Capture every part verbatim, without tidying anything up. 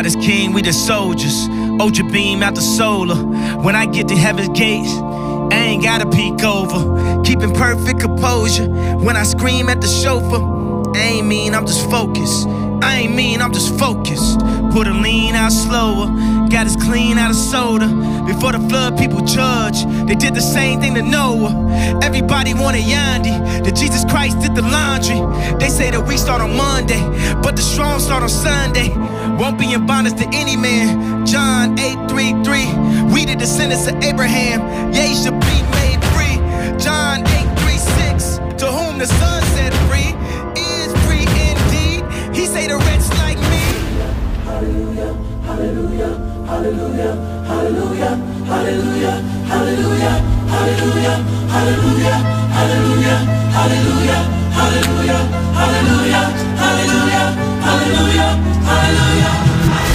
God is king, we the soldiers. Ultra beam out the solar. When I get to heaven's gates, I ain't gotta peek over. Keeping perfect composure. When I scream at the chauffeur, I ain't mean, I'm just focused. I ain't mean, I'm just focused. Put a lean out slower. Got us clean out of soda. Before the flood, people judge. They did the same thing to Noah. Everybody wanted Yandi. That Jesus Christ did the laundry. They say that we start on Monday, but the strong start on Sunday. Won't be in bondage to any man. John eight three three. We the descendants of Abraham. Ye should be made free. John eight three six. To whom the Son set free is free indeed. He say the wretch like me. Hallelujah, hallelujah, hallelujah, hallelujah, hallelujah, hallelujah, hallelujah, hallelujah, hallelujah, hallelujah, hallelujah, hallelujah, hallelujah, hallelujah, hallelujah.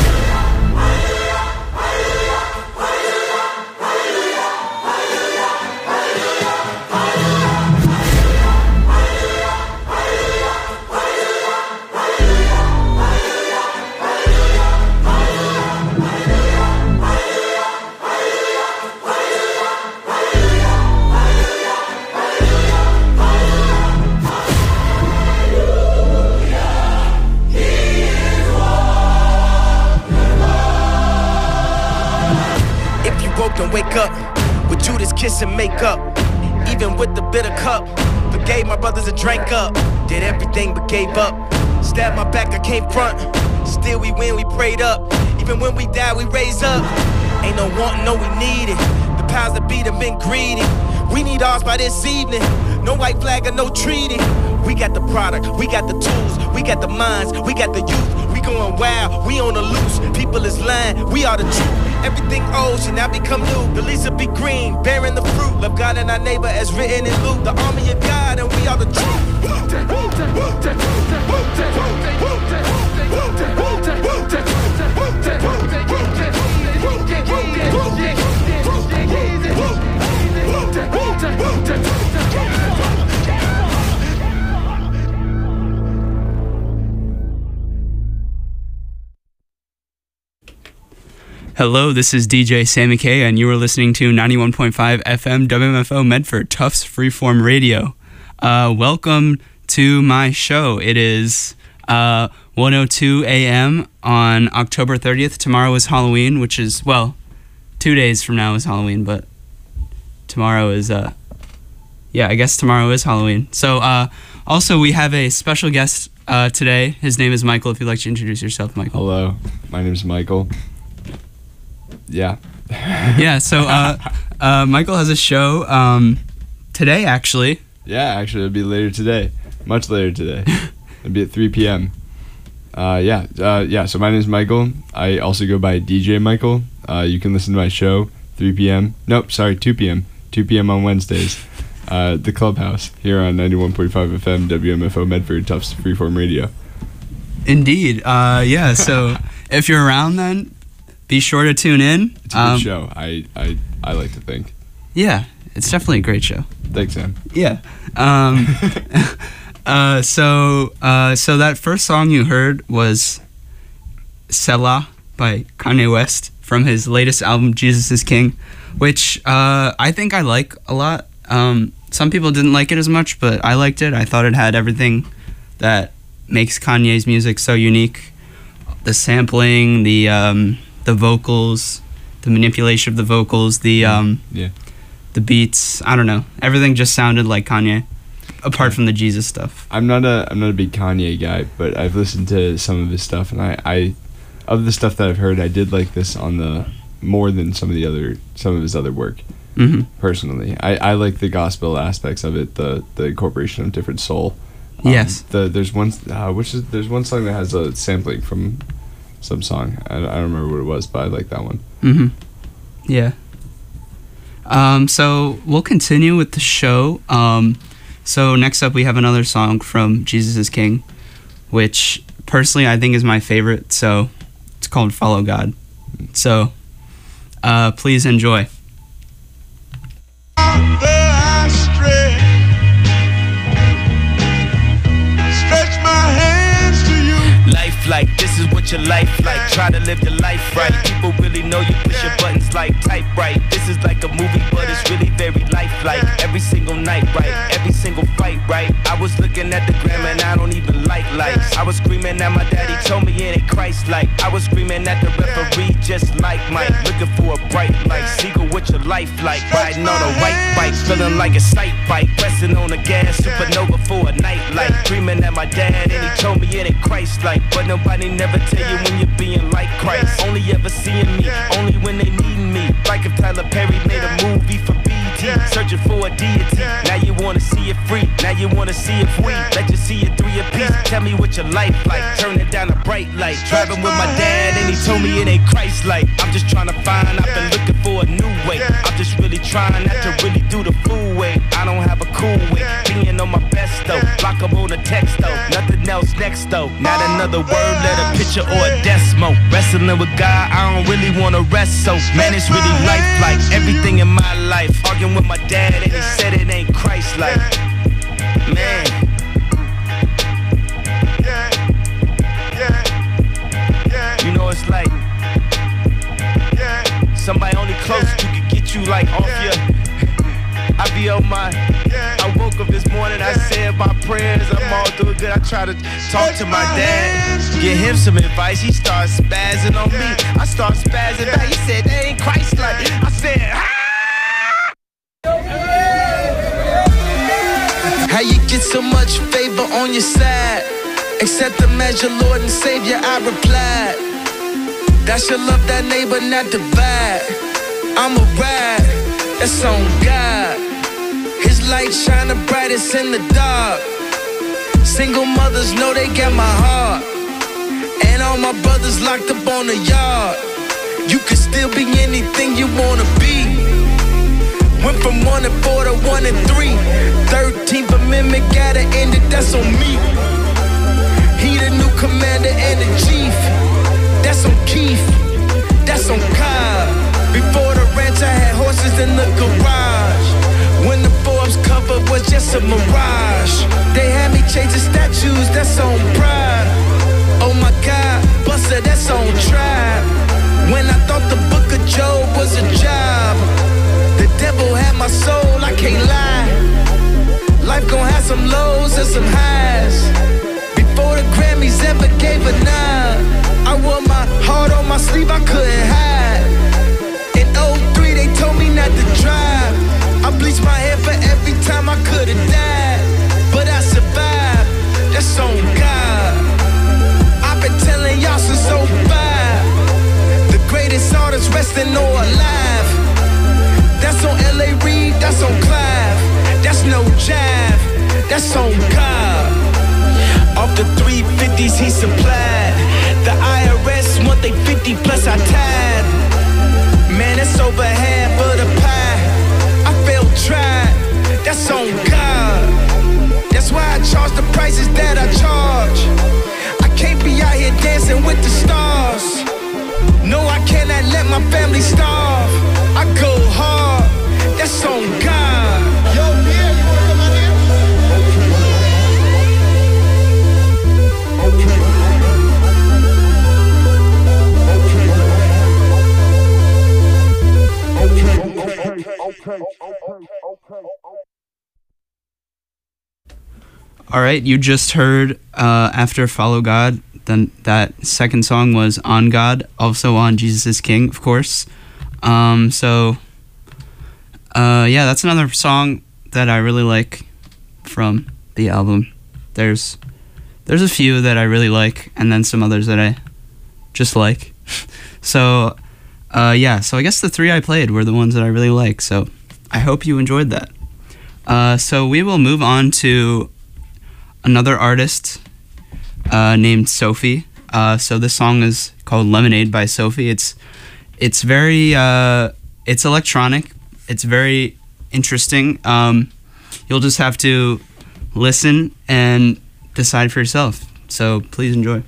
And wake up with Judas kiss and make up. Even with the bitter cup, forgave my brothers and drank up. Did everything but gave up. Stabbed my back, I came front. Still we win, we prayed up. Even when we die, we raise up. Ain't no wanting, no we need it. The powers that be have been greedy. We need ours by this evening. No white flag or no treaty. We got the product, we got the tools, we got the minds, we got the youth. We going wild, we on the loose. People is lying, we are the truth. Everything old should now become new. The leaves will be green, bearing the fruit. Love God and our neighbor as written in Luke. The army of God and we are the truth. Hello, this is D J Sammy K, and you are listening to ninety-one point five F M W M F O Medford, Tufts Freeform Radio. Uh, welcome to my show. It is uh, one oh two a.m. on October thirtieth. Tomorrow is Halloween, which is, well, two days from now is Halloween, but tomorrow is, uh, yeah, I guess tomorrow is Halloween. So, uh, also, we have a special guest uh, today. His name is Michael. If you'd like to introduce yourself, Michael. Hello, my name is Michael. Yeah. yeah, so uh, uh, Michael has a show um, today, actually. Yeah, actually, it'll be later today. Much later today. It'll be at three p.m. Uh, yeah, uh, yeah, so my name is Michael. I also go by D J Michael. Uh, you can listen to my show, three p.m. Nope, sorry, two p.m. two p.m. on Wednesdays. Uh, the Clubhouse, here on ninety-one point five F M, W M F O Medford, Tufts Freeform Radio. Indeed. Uh, yeah, so if you're around then, be sure to tune in. It's a um, good show, I, I I like to think. Yeah, it's definitely a great show. Thanks, Sam. Yeah. Um, uh, so uh, so that first song you heard was Selah by Kanye West from his latest album, Jesus is King, which uh, I think I like a lot. Um, some people didn't like it as much, but I liked it. I thought it had everything that makes Kanye's music so unique. The sampling, the... Um, the vocals, the manipulation of the vocals, the um, yeah, the beats. I don't know. Everything just sounded like Kanye, apart from the Jesus stuff. I'm not a I'm not a big Kanye guy, but I've listened to some of his stuff, and I, I of the stuff that I've heard, I did like this on the more than some of the other some of his other work. Mm-hmm. Personally, I, I like the gospel aspects of it, the the incorporation of different soul. Um, yes. The there's one uh, which is there's one song that has a sampling from some song. I, I don't remember what it was, but I like that one. Mm-hmm. Yeah. Um, so we'll continue with the show. Um, so next up we have another song from Jesus is King, which personally I think is my favorite. So it's called Follow God. So uh, please enjoy. Life like this is what what your life like. Try to live your life right. People really know you push your buttons like type right. This is like a movie, but it's really very lifelike. Every single night, right? Every single fight, right? I was looking at the gram and I don't even like lights. I was screaming at my daddy, told me it ain't Christ-like. I was screaming at the referee, just like Mike. Looking for a bright light. Seagull, what your life like? Riding on a white bike, feeling like a sight bike. Pressing on the gas, supernova for a night light. Screaming at my dad and he told me it ain't Christ-like. But nobody never tell you when you're being like Christ. Only ever seeing me, only when they needin' me. Like if Tyler Perry made a movie for B E T, searching for a deity. Now you wanna see it free, now you wanna see if we let you see it three apiece. Tell me what your life like, turn it down a bright light. Driving with my dad and he told me it ain't Christ-like. I'm just trying to find, I've been looking for a new way. I'm just really trying not to really do the fool way. I don't have a cool way, being on my best though. Block up on a text though, nothing else next though. Not another word, let a picture or a decimal. Wrestling with God, I don't really wanna rest so. Man, it's really lifelike, everything in my life. Arguing with my dad and he said it ain't Christ-like. Man. You know it's like somebody only close to could get you like off your. I be on my. I woke up this morning, I said my prayers, I'm all doing good. I try to talk to my dad, give him some advice. He starts spazzing on me. I start spazzing back. He said that ain't Christ-like. I said, ah! How you get so much favor on your side? Accept the measure, Lord and Savior, I replied. That should love that neighbor, not divide. I'm a ride, that's on God. His light shine the brightest in the dark. Single mothers know they got my heart. And all my brothers locked up on the yard. You can still be anything you wanna be. Went from one and four to one and three. Thirteenth Amendment gotta end it, that's on me. He the new commander and the chief. That's on Keith, that's on Cobb. Before the ranch I had horses in the garage. When the Forbes cover was just a mirage. They had me chasing statues, that's on Pride. Oh my God, Buster, that's on Tribe. When I thought the book of Job was a job, the devil had my soul, I can't lie. Life gon' have some lows and some highs. Before the Grammys ever gave a nod, I wore my heart on my sleeve, I couldn't hide. In oh three they told me not to drive. I bleached my hair for every time I could've died. But I survived, that's on God. I've been telling y'all since oh five. The greatest artists resting or alive. That's on L A Reid, that's on Clive. That's no jive, that's on God. Off the three fifties he supplied. The I R S want they fifty plus I tied. Man, it's over half of the pie. I failed tried, that's on God. That's why I charge the prices that I charge. I can't be out here dancing with the stars. No, I cannot let my family starve. I go hard, that's on God. Yo, yeah, you wanna come out here? All right, you just heard uh, After Follow God. Then that second song was On God, also on Jesus is King, of course. Um, so, uh, yeah, that's another song that I really like from the album. There's there's a few that I really like, and then some others that I just like. So, uh, yeah, so I guess the three I played were the ones that I really like. So I hope you enjoyed that. Uh, so we will move on to another artist uh, named Sophie. Uh, so this song is called Lemonade by Sophie. It's it's very uh, it's electronic. It's very interesting. Um, you'll just have to listen and decide for yourself. So please enjoy.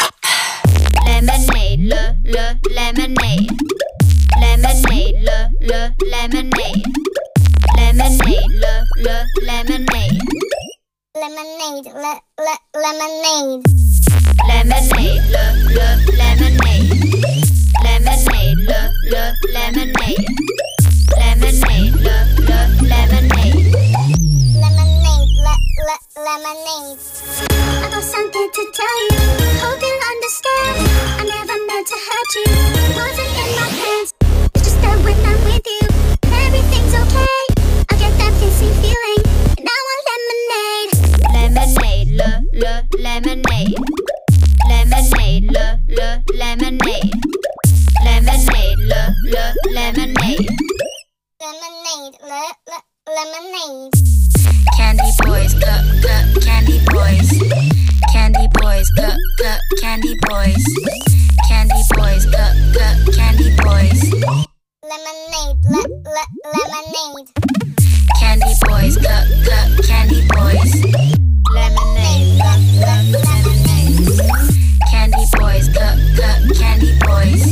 Lemonade, le, le, lemonade. Lemonade, le, le, lemonade. Lemonade, le, le, lemonade. Lemonade, le, le, lemonade. Lemonade, le, le, lemonade. Lemonade, le, le, lemonade. Lemonade, le, le, lemonade. Lemonade, le, le, lemonade. I got something to tell you. Hope you'll understand. I never meant to hurt you. Wasn't in my plans. It's just that when I'm with you, everything's okay. I get that fizzy feeling, and I want lemonade. Lemonade, le, le, lemonade. Lemonade, le, le, lemonade. Lemonade, le, le, lemonade. Lemonade, le, le, lemonade. Candy boys, cup, cup, candy boys. Candy boys, cup, cup, candy boys. Candy boys, cup, cup, candy boys. Lemonade, le, le, lemonade. Candy boys, cup, cup, candy boys. Lemonade, le, le, lemonade. Candy boys, cup, cup, candy boys.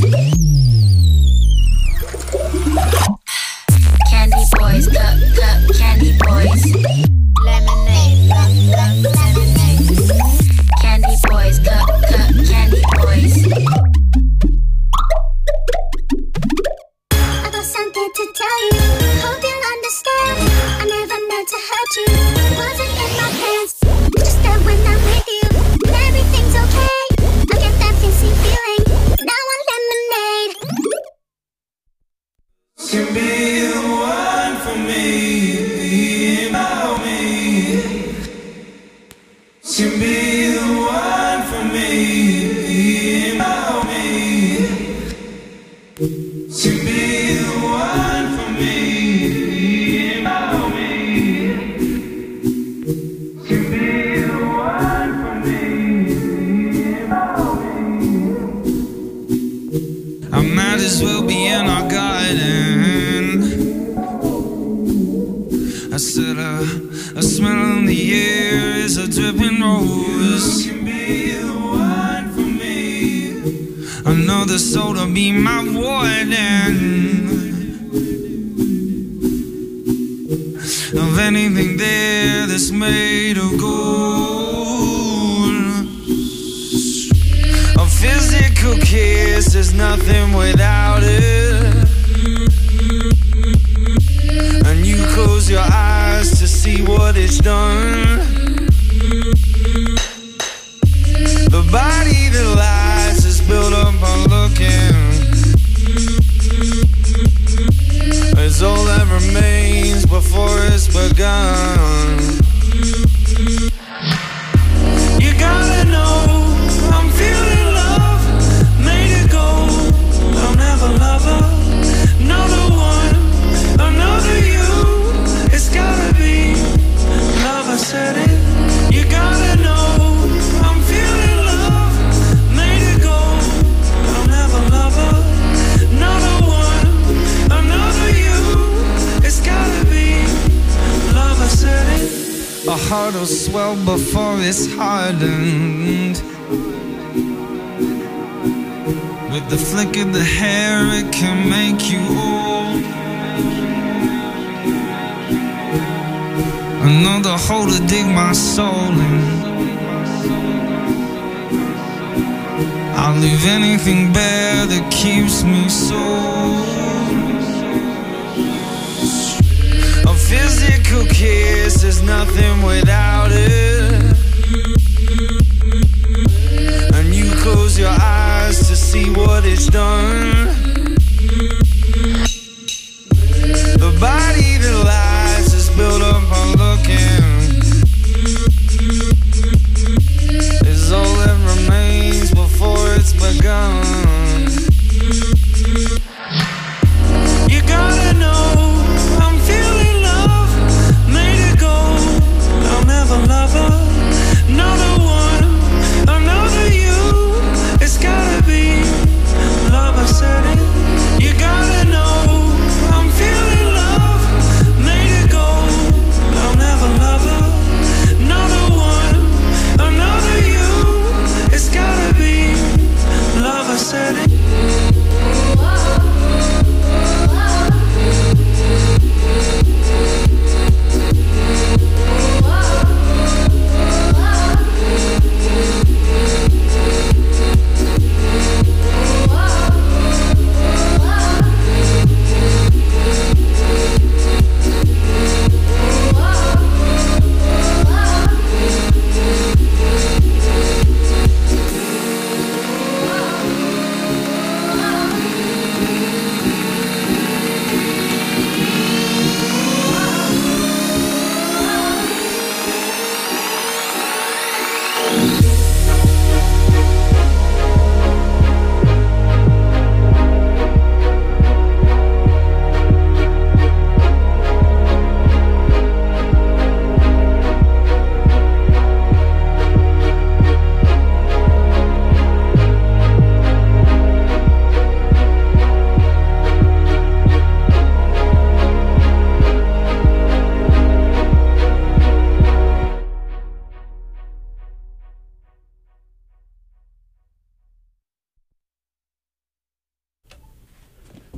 Candy boys, cup, cup, candy boys. Lemonade, le, le, lemonade. Candy boys, cup, cup, candy boys. I got something to tell you. Hope you'll understand. I never meant to hurt you. Wasn't in my plans. It's just that when I'm with you, everything's okay. I get that fizzy feeling, and I want lemonade. Can be the one for me, about me. Can be the one for me, about me. Can be the one for me, about me. Can be the one for me, about me. I might as well be in our garden. I said uh, a smell in the air is a dripping rose. You can be the one for me. I know the soul to be my warden. Of anything there that's made of gold. A physical kiss is nothing without it. And you close your eyes to see what it's done. The body that lies is built up on looking. It's all that remains before it's begun. You gotta know I'm feeling love, made it go. I'll never love her, another one, another you. It's gotta be love, I said it. You gotta know I'm feeling love, made it go. I'll never love her, another one, another you. It's gotta be love, I said it. A heart will swell before it's hardened. With the flick of the hair, it can make you old. Another hole to dig my soul in. I'll leave anything bare that keeps me sold. A physical kiss is nothing without it. And you close your eyes to see what it's done. The body that lies is built up on looking. Is all that remains before it's begun. You gotta know I'm feeling love, made it go. I'll never love her, another one, another you. It's gotta be love, I said it.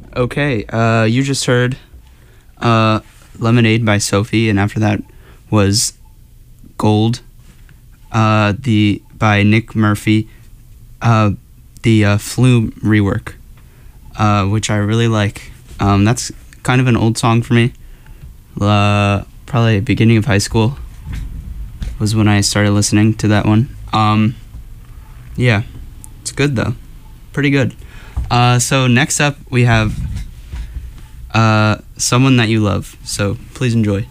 Okay, uh, you just heard uh, Lemonade by Sophie, and after that was Gold uh, the by Nick Murphy, uh, the uh, Flume rework, uh, which I really like. Um, that's kind of an old song for me. Uh, probably beginning of high school was when I started listening to that one. Um, yeah, it's good though. Pretty good. Uh, so next up we have uh, Someone That You Love. So please enjoy.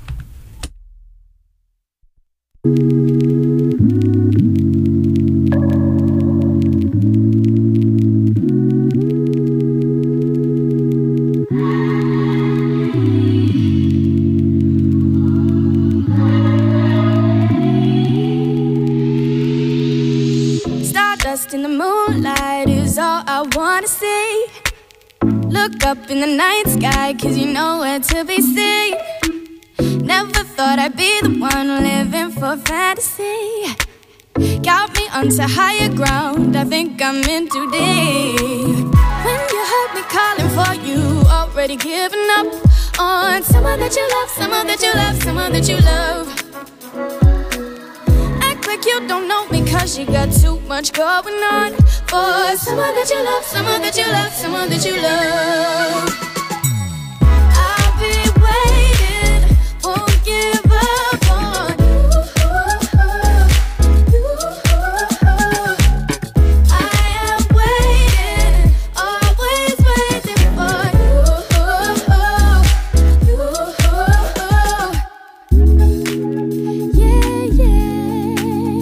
In the moonlight is all I wanna see. Look up in the night sky, cause you know where to be seen. Never thought I'd be the one living for fantasy. Got me onto higher ground, I think I'm in too deep. When you heard me calling for you, already giving up on someone that you love, someone that you love, someone that you love. Like you don't know me cause you got too much going on. For someone that you love, someone that you love, someone that you love. I'll be waiting, won't give up on you. I am waiting, always waiting for you. Yeah, yeah.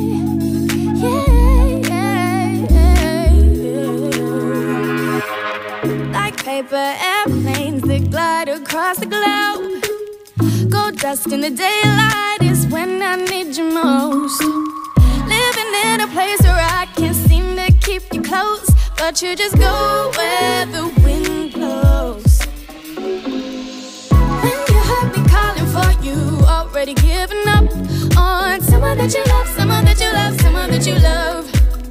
Paper airplanes that glide across the globe. Gold dust in the daylight is when I need you most. Living in a place where I can't seem to keep you close, but you just go where the wind blows. When you heard me calling for you, already giving up on someone that you love, someone that you love, someone that you love.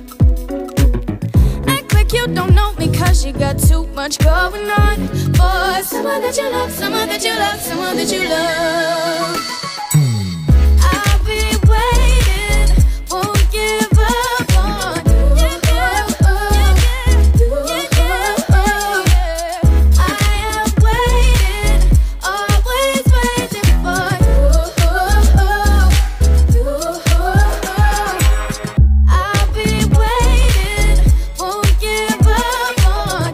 You don't know me cause you got too much going on. For someone that you love, someone that you love, someone that you love. I'll be waiting, won't give up on you. I am waiting, always waiting for you. I'll be waiting, won't give up on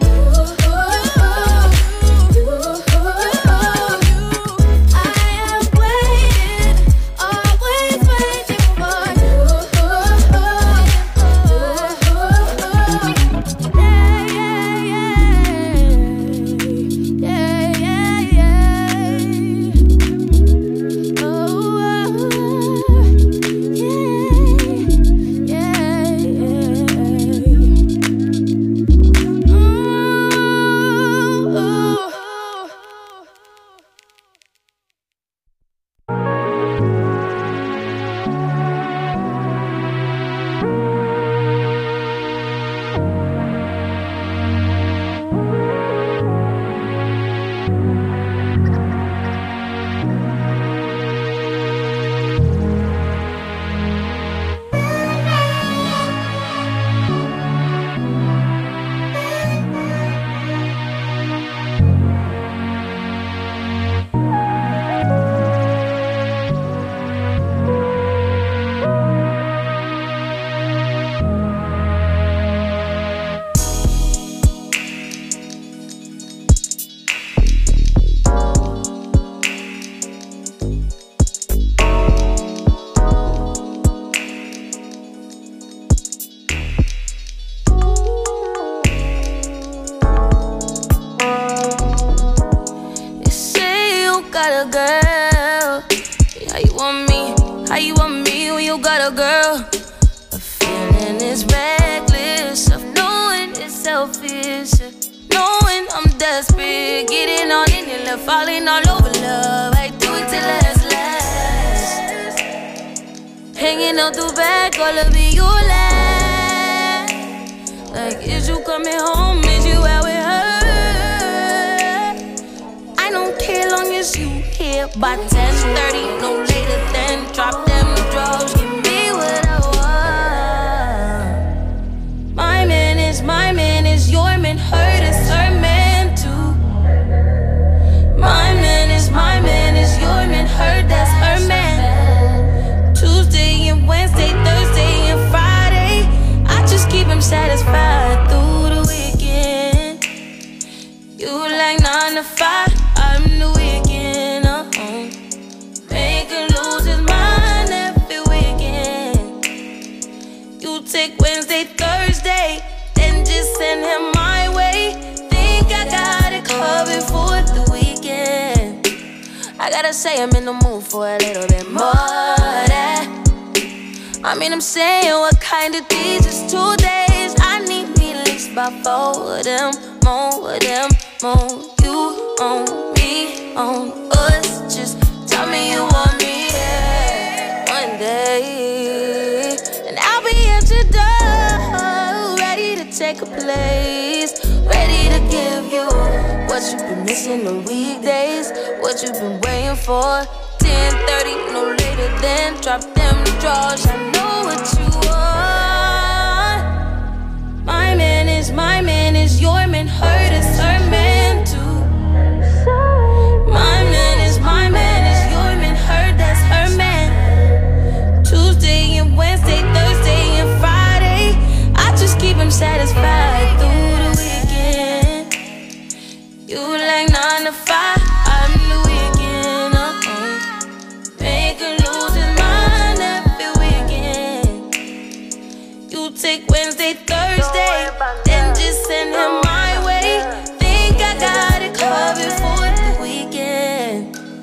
a girl. The feeling is reckless of knowing it's selfish, knowing I'm desperate, getting on in your love, falling all over love. I do it till last, last. Hanging out the back, all of it you last. Like, is you coming home? Is you out with her? is you here by ten thirty, no later than drop them drawers. Give me what I want. My man is my man is your man, hurt is her man too. My man is my man is your man, hurt that's her man. Tuesday and Wednesday, Thursday and Friday, I just keep him satisfied through the weekend. You like nine to five, I'm the weekend, uh-huh. Make him lose his mind every weekend. You take Wednesday, Thursday, then just send him my way. Think I got it covered for the weekend. I gotta say I'm in the mood for a little bit more of that. I mean I'm saying what kind of these is two days. I need me at least about four of them, more of them, more. You on me, on us. Just tell me you want me there one day, and I'll be at your door, ready to take a place, ready to give you what you've been missing the weekdays, what you've been waiting for. ten thirty, no later than drop them drawers. I know what you want. My man is my man is your man, hurt is her man too. My man is my man is your man, hurt that's her man. Tuesday and Wednesday, Thursday and Friday, I just keep him satisfied through the weekend. You like nine to five, I'm the weekend, uh-uh. Make him lose his mind every weekend. You take Wednesday, Thursday, then just send him my way. Think I got it covered for the weekend.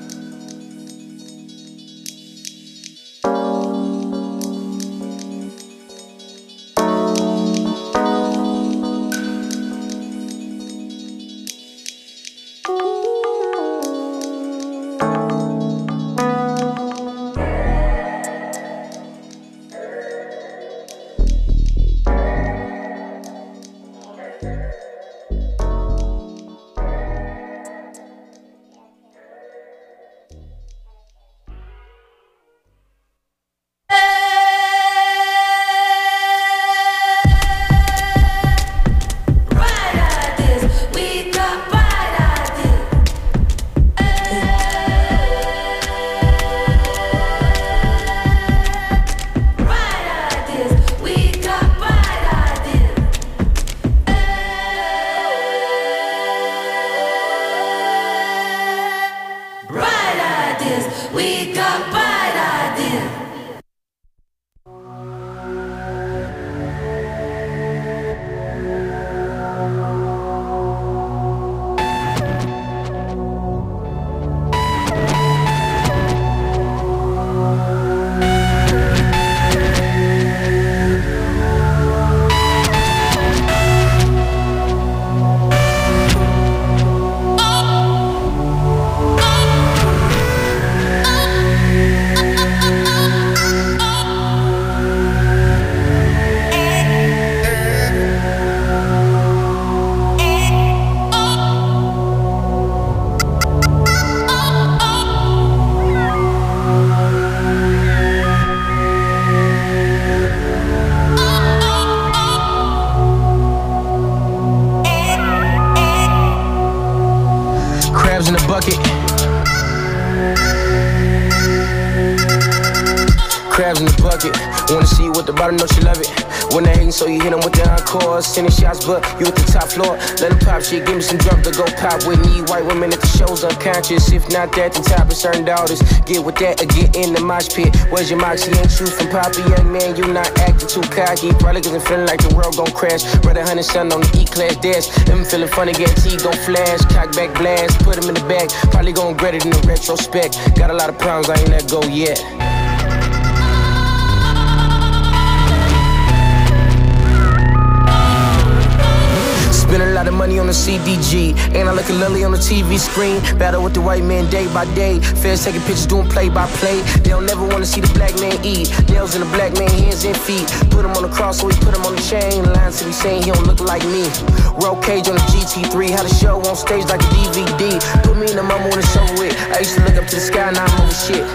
Crabs in the bucket. Wanna see you with the bottom, know she love it. When they hating, so you hit them with the encore. Sending shots, but you at the top floor. Let them pop shit, give me some drums to go pop with me. White women at the shows unconscious. If not that, the top is certain daughters. Get with that or get in the mosh pit. Where's your moxie? Ain't you from Poppy? Young man, you not acting too cocky. Probably cause I'm feeling like the world gon' crash. Brother Hunter son on the E-class dash. Them feeling funny, guarantee gon' flash. Cock back blast, put him in the bag. Probably gon' regret it in the retrospect. Got a lot of problems, I ain't let go yet. Spend a lot lot of money on the C D G. And I look at Lily on the T V screen. Battle with the white man day by day. Feds taking pictures, doing play by play. They don't never wanna see the black man eat. Nails in the black man hands and feet. Put him on the cross, so we put him on the chain. Lines to be saying he don't look like me. Roll cage on the G T three. Had a show on stage like a D V D. Put me in the mama when it's over with. I used to look up to the sky, now I'm over shit.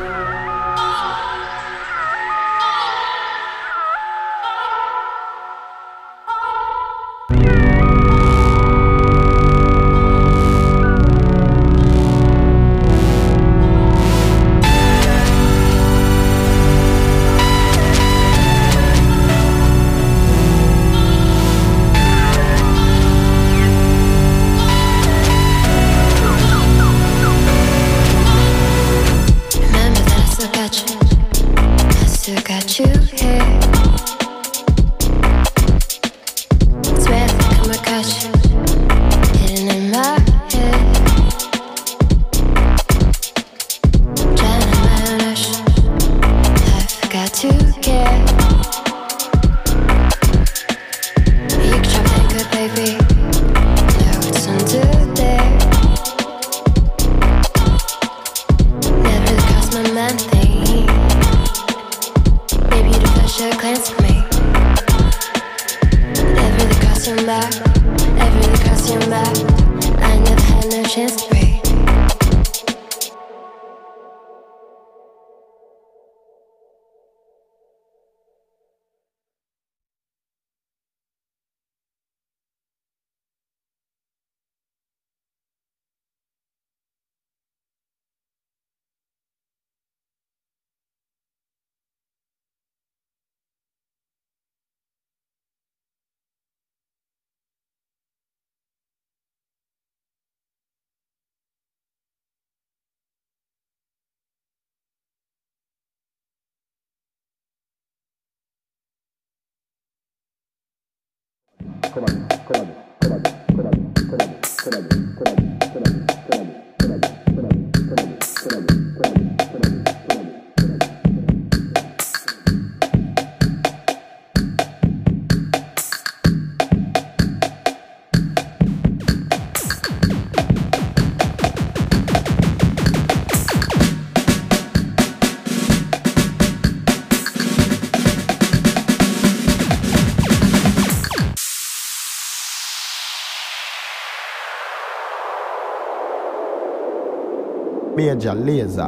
Major Lazer.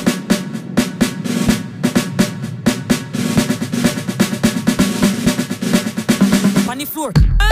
On the floor.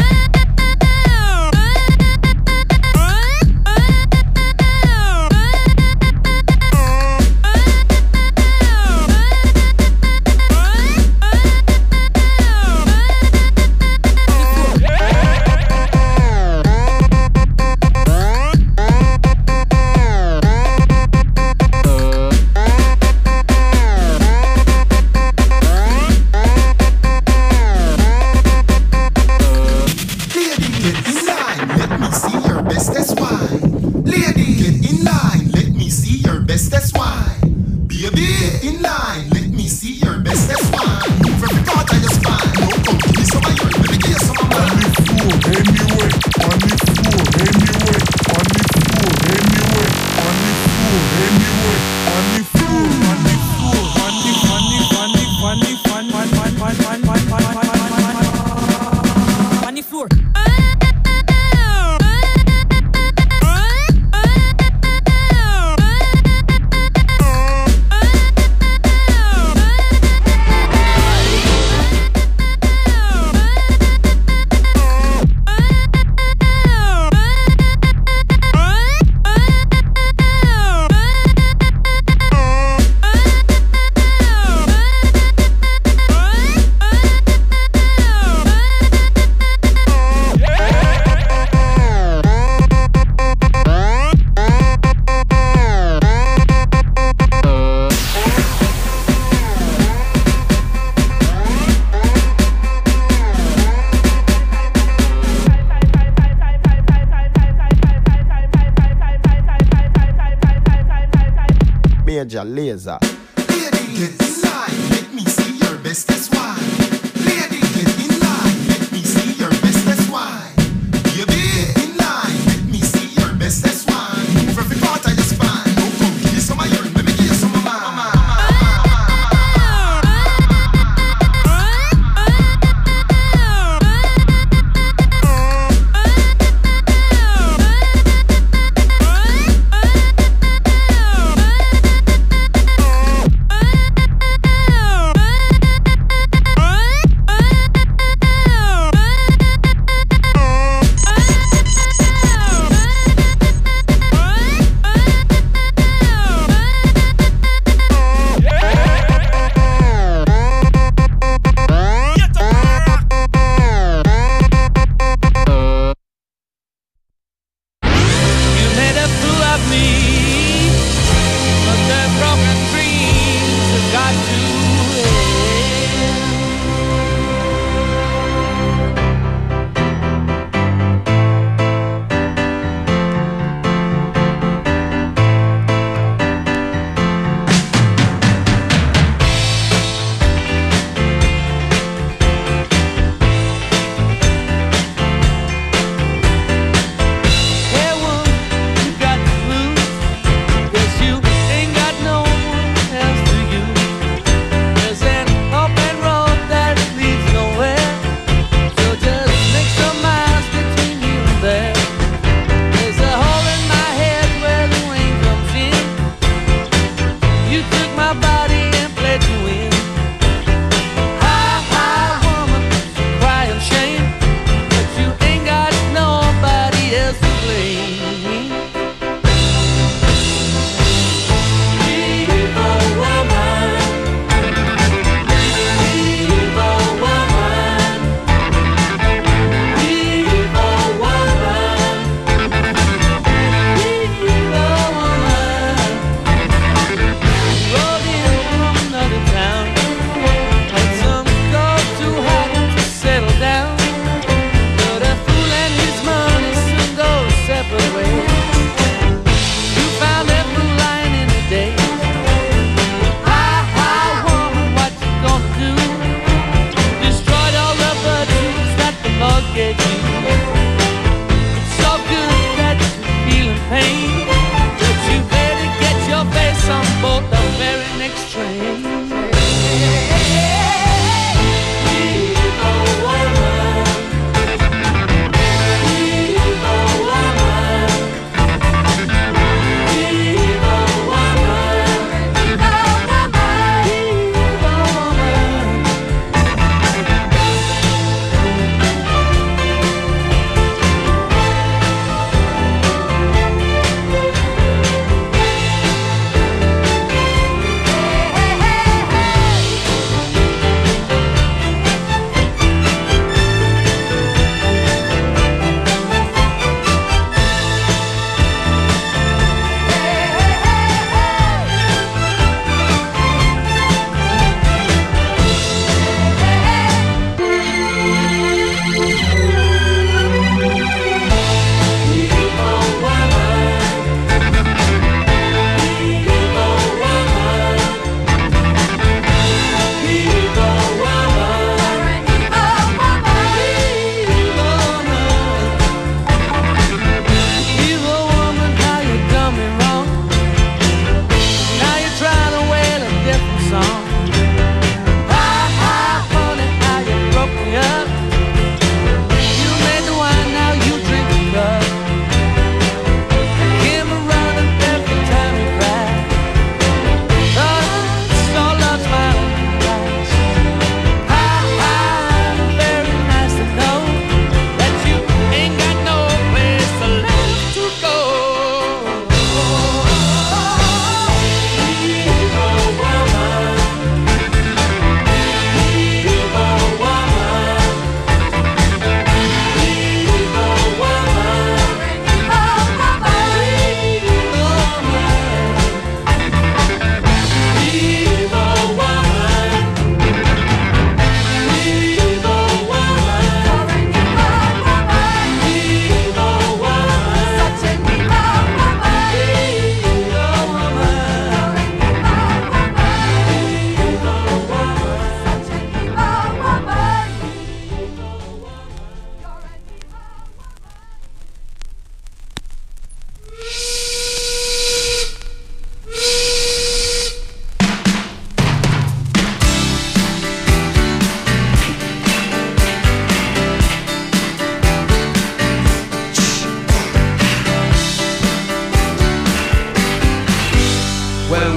Major Lazer. Lady, get in line, let me see your bestest wine. Lady, get in line, let me see your bestest wine. Baby,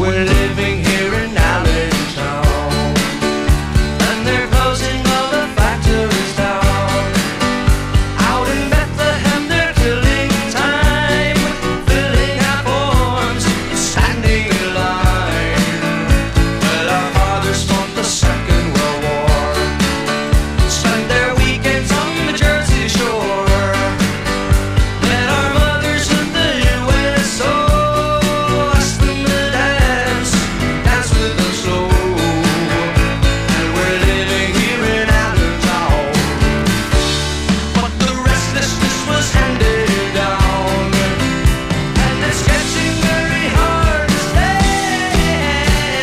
we're living here in Allentown, and they're closing all the factories down. Out in Bethlehem they're killing time, filling our forms, standing in line. Well, our fathers fought the Second World War, spent their weekends on the Jersey Shore. Met our mothers in the U S O, asked them to dance, dance with them slow. And we're living here in Allentown, but the restlessness was handed down, and it's getting very hard to stay.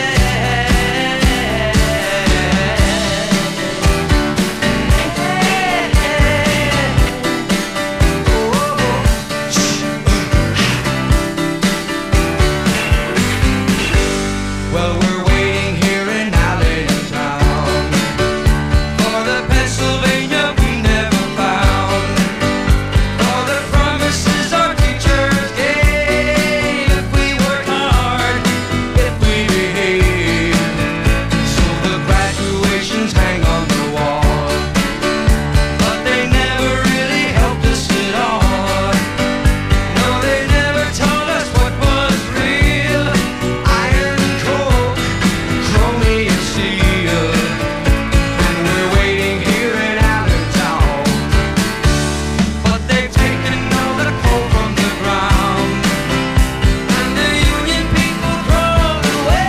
Well, we're waiting here in Allentown for the Pennsylvania we never found, for the promises our teachers gave if we work hard, if we behave. So the graduations hang on the wall, but they never really helped us at all. No, they never told us what was real. Iron and coal, chromium and steel. And we're waiting here in Allentown, but they've taken all the coal from the ground, and the union people crawled away.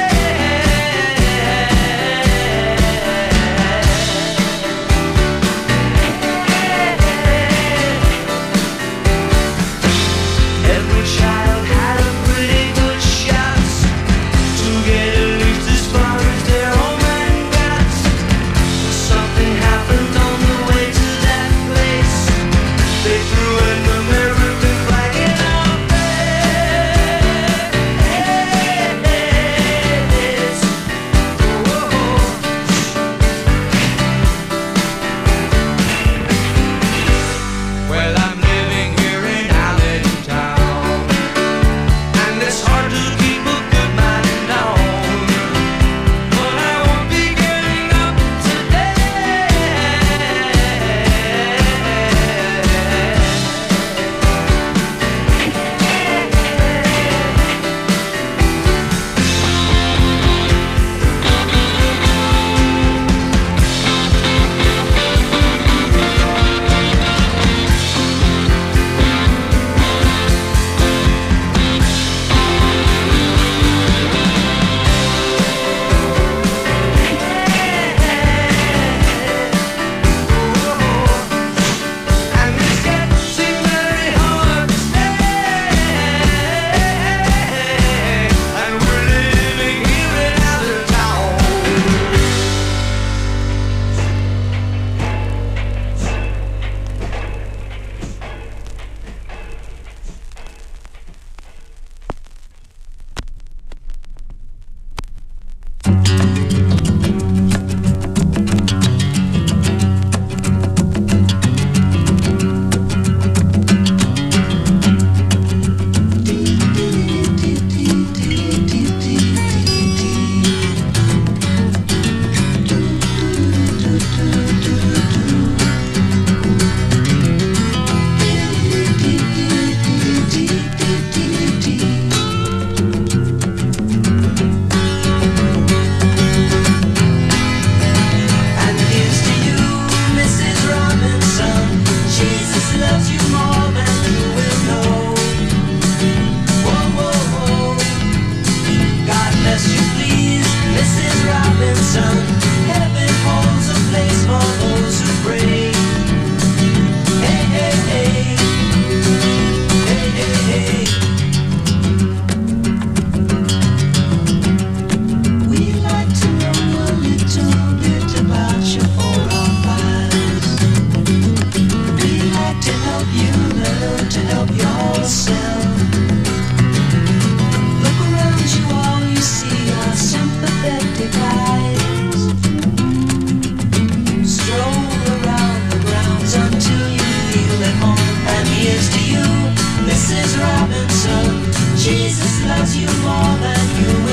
Every child had a pretty good shot to get at least as far as their home and got. Something happened on the way to that place. They threw an American flag in our face. Well, I'm living here in Allentown, and it's hard to keep a good mind down, but I won't be getting up and it's getting very hard to stay, and we're living here in Allentown. And here's to you, Missus Robinson. Jesus loves you more than you will know. Whoa, whoa, whoa. God bless you, please, Missus Robinson. Heaven holds a place for those who pray. Hey, hey, hey. Hey, hey, hey. We'd like to know a little bit about your profiles. We'd like to help you learn to help yourself. Look around you, all you see are sympathetic eyes. Stroll around the grounds until you feel at home. And here's to you, Missus Robinson. Jesus loves you more than you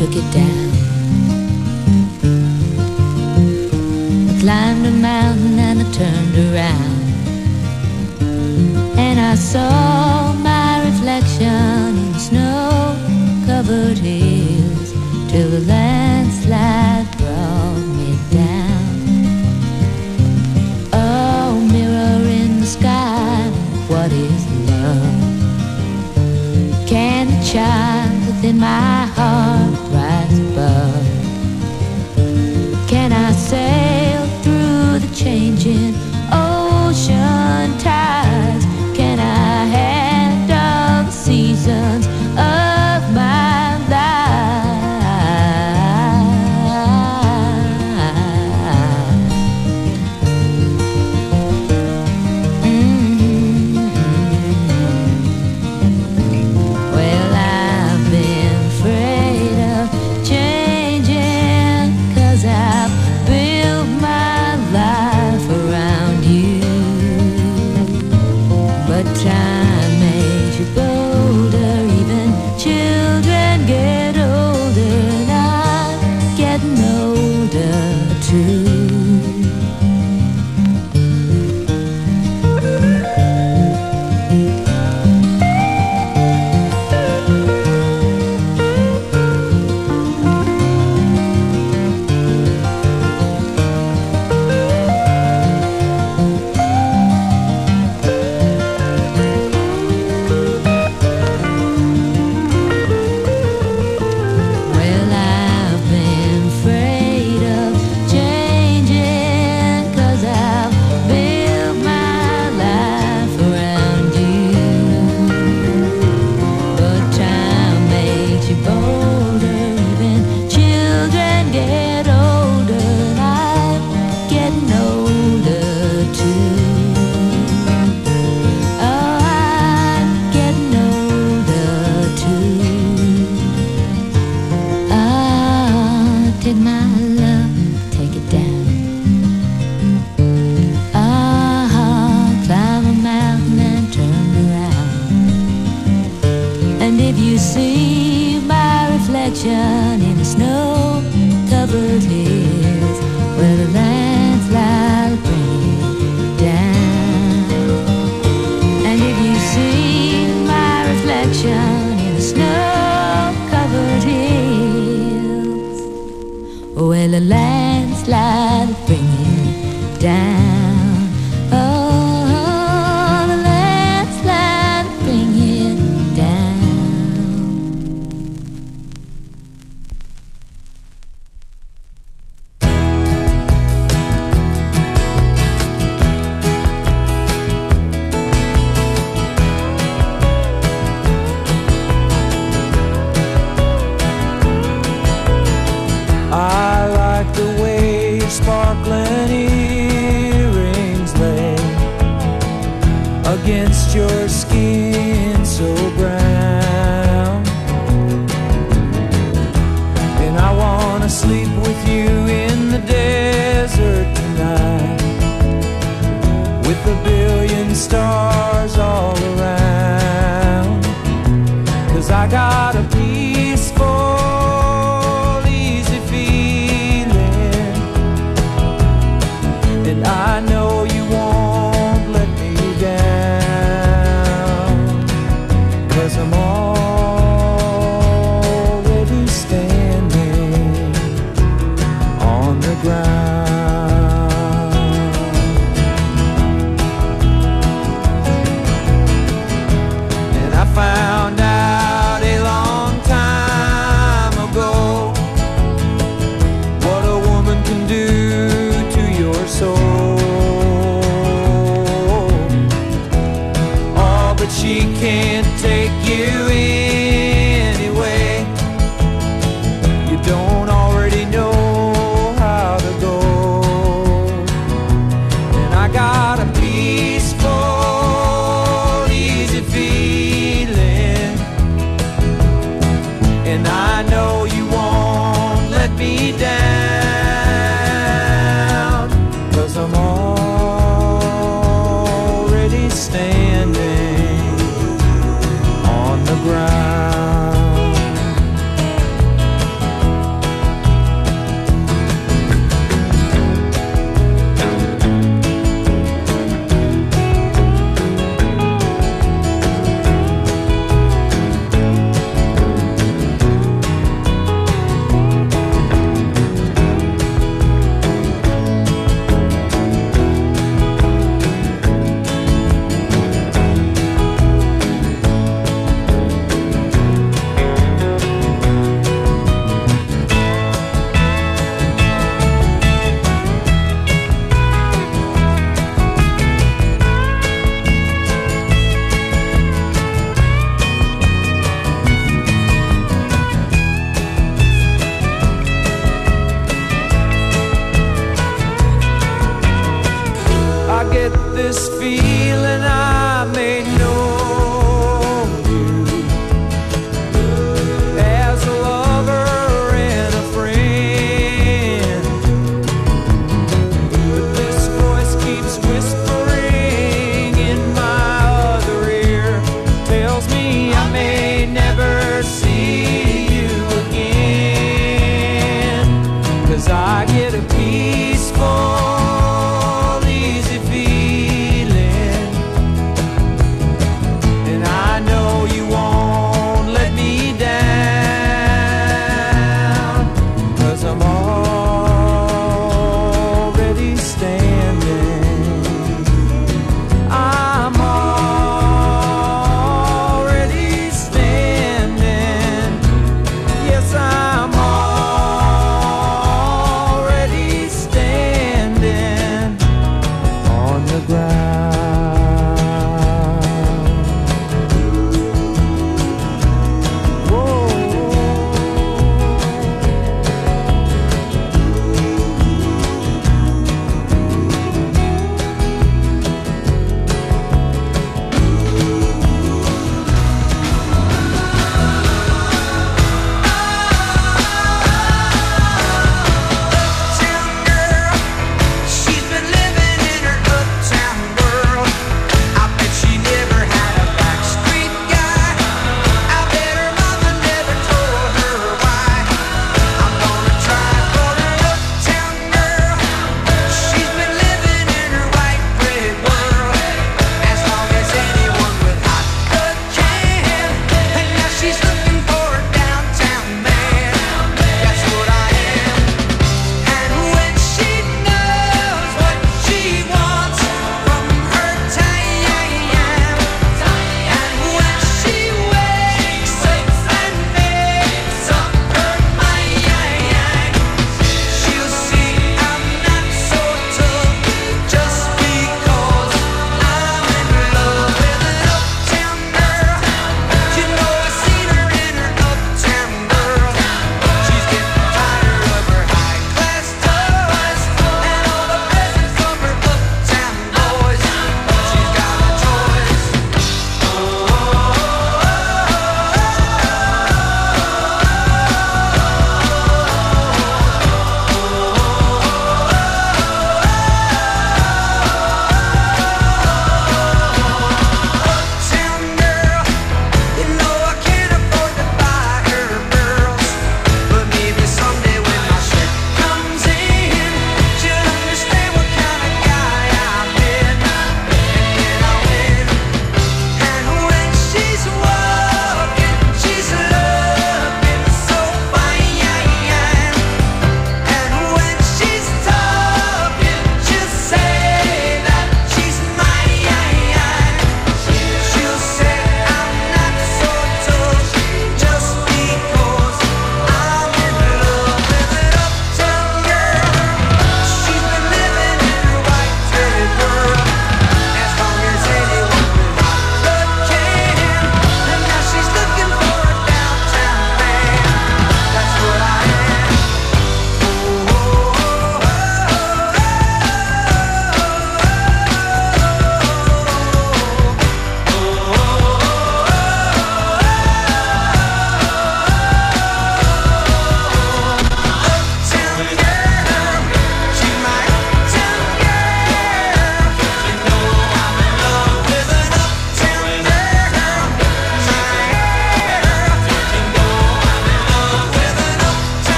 took it down. I climbed a mountain and I turned around, and I saw my reflection in snow-covered hills till the landslide brought me down. Oh, mirror in the sky, what is love? Can the child within my heart rise above? Can I sail through the changing ocean tides? Can I handle the seasons of my life? Mm-hmm. Well, I've been afraid of changing, 'cause I've built my life around you. But time makes you bolder, even children get older, and I'm getting older too. Well, I've been afraid of changing, 'cause I've built my life around you. But time makes you bolder, even children get older, and I'm getting older too. Oh, I'm getting older too. Ah, did my love take it down? Ah, climb a mountain and turn around. And if you see my reflection in the snow-covered hills, where the landslide bring it down. And if you see my reflection in the snow-covered hills, well, the landslide bring it down. Oh, the landslide bring it down. I like the way your sparkling earrings lay against your skin so brown. And I wanna sleep with you in the desert tonight, with a billion stars all around. 'Cause I got a peaceful, easy feeling, and I know you won't let me down, 'cause I'm already standing on the ground.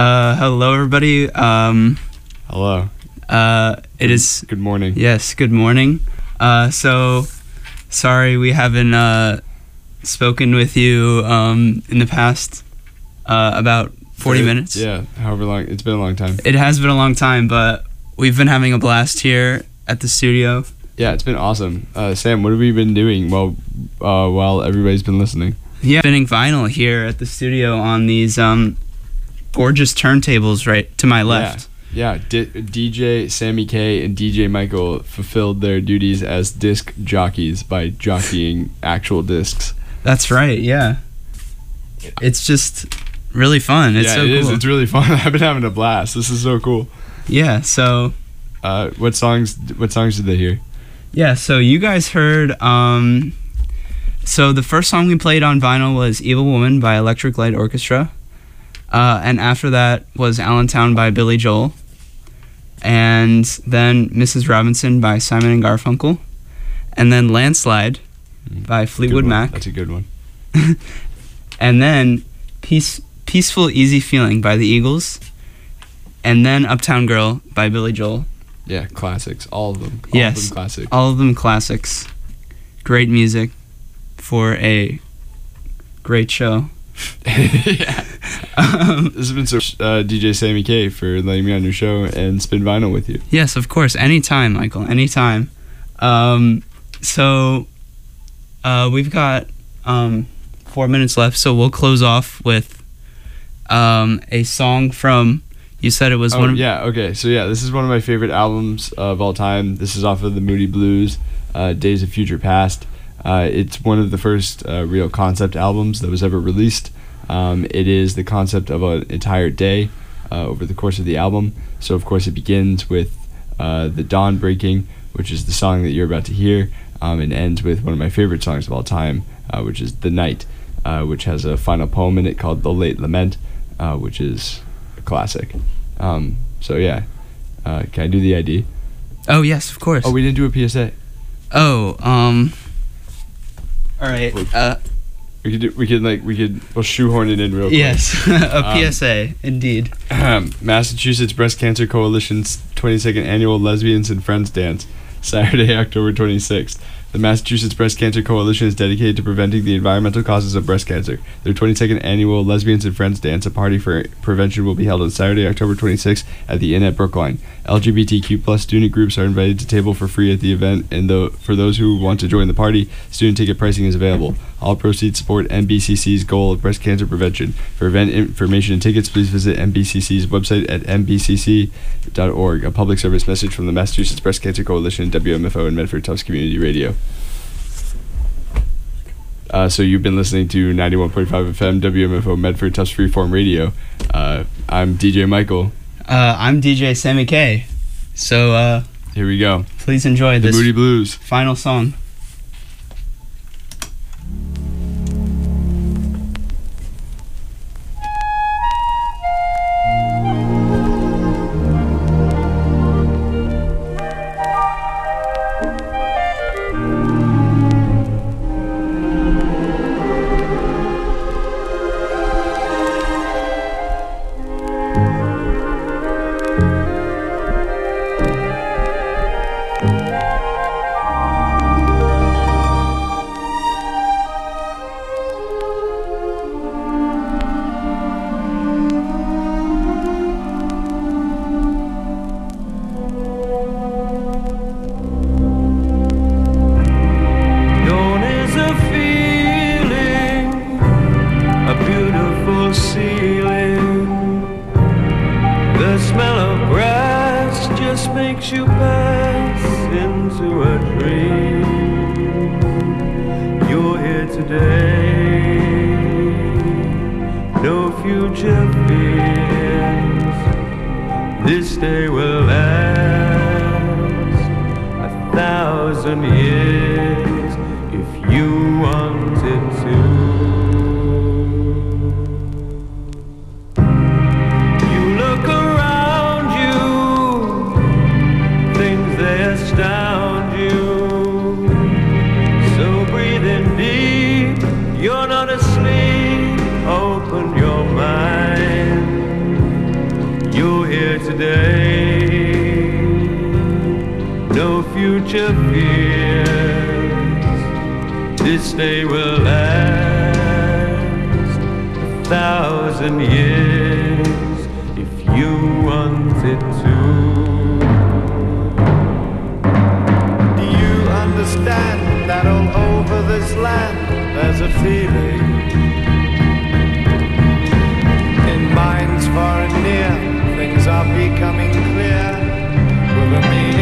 Uh, hello, everybody. Um, Hello. Uh, it is. Good morning. Yes, good morning. Uh, so, sorry we haven't uh, spoken with you um, in the past uh, about forty Uh, minutes. Yeah, however long. It's been a long time. It has been a long time, but we've been having a blast here at the studio. Yeah, it's been awesome. Uh, Sam, what have we been doing while uh, while everybody's been listening? Yeah, spinning vinyl here at the studio on these um, gorgeous turntables right to my left. Yeah, D- DJ Sammy K and D J Michael fulfilled their duties as disc jockeys by jockeying actual discs. That's right. Yeah, it's just really fun. It's yeah, so it cool. is. It's really fun. I've been having a blast. This is so cool. Yeah. So, uh, what songs? What songs did they hear? Yeah. So you guys heard. Um, so the first song we played on vinyl was "Evil Woman" by Electric Light Orchestra, uh, and after that was "Allentown" by Billy Joel, and then "Missus Robinson" by Simon and Garfunkel, and then "Landslide" mm, by Fleetwood Mac. That's a good one. And then Peace, Peaceful Easy Feeling by the Eagles, and then Uptown Girl by Billy Joel. Yeah, classics. All of them. All yes, of them classics. all of them classics. Great music for a great show. Yeah. um, this has been so uh, D J Sammy K for letting me on your show and spin vinyl with you. Yes, of course. Anytime, Michael. Anytime. Um, so uh, we've got um, four minutes left, so we'll close off with um, a song from. You said it was oh, one of yeah, okay. So yeah, this is one of my favorite albums of all time. This is off of the Moody Blues, uh, Days of Future Past. Uh, it's one of the first uh, real concept albums that was ever released. Um, it is the concept of an entire day uh, over the course of the album. So of course it begins with uh, The Dawn Breaking, which is the song that you're about to hear, um, and ends with one of my favorite songs of all time, uh, which is The Night, uh, which has a final poem in it called The Late Lament, uh, which is a classic. Um, so yeah, uh, can I do the I D? Oh yes, of course. Oh, we didn't do a P S A. Oh, um. All right. Uh, we could do. We could like. We could. We'll shoehorn it in real quick. Yes, a P S A, um, indeed. Um, Massachusetts Breast Cancer Coalition's twenty-second annual Lesbians and Friends Dance, Saturday, October twenty-sixth. The Massachusetts Breast Cancer Coalition is dedicated to preventing the environmental causes of breast cancer. Their twenty-second annual Lesbians and Friends Dance, a party for prevention, will be held on Saturday, October twenty-sixth at the Inn at Brookline. L G B T Q plus student groups are invited to table for free at the event, and the, for those who want to join the party, student ticket pricing is available. All proceeds support M B C C's goal of breast cancer prevention. For event information and tickets, please visit M B C C's website at m b c c dot org. A public service message from the Massachusetts Breast Cancer Coalition, W M F O, and Medford Tufts Community Radio. Uh, so you've been listening to ninety-one point five F M, W M F O, Medford Tufts Freeform Radio. Uh, I'm D J Michael. Uh, I'm D J Sammy K. So uh, here we go. Please enjoy the this Moody Blues final song. You're not asleep, open your mind. this day will last a thousand years if you want it to. Do you understand that all over this land there's a feeling in minds far and near, things are becoming